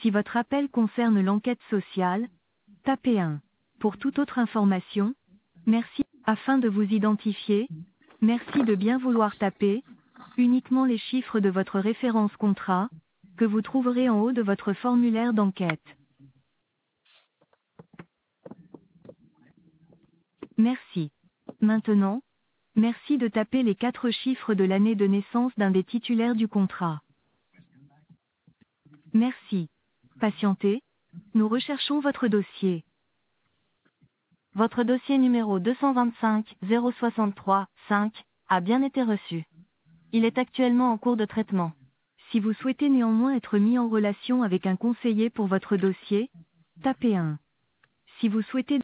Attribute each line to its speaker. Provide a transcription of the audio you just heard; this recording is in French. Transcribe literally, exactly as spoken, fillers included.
Speaker 1: Si votre appel concerne l'enquête sociale, tapez un. Pour toute autre information, merci. Afin de vous identifier, merci de bien vouloir taper uniquement les chiffres de votre référence contrat, que vous trouverez en haut de votre formulaire d'enquête. Merci. Maintenant, merci de taper les quatre chiffres de l'année de naissance d'un des titulaires du contrat. Merci. Patientez, nous recherchons votre dossier. Votre dossier numéro deux cent vingt-cinq zéro soixante-trois cinq a bien été reçu. Il est actuellement en cours de traitement. Si vous souhaitez néanmoins être mis en relation avec un conseiller pour votre dossier, tapez un. Si vous souhaitez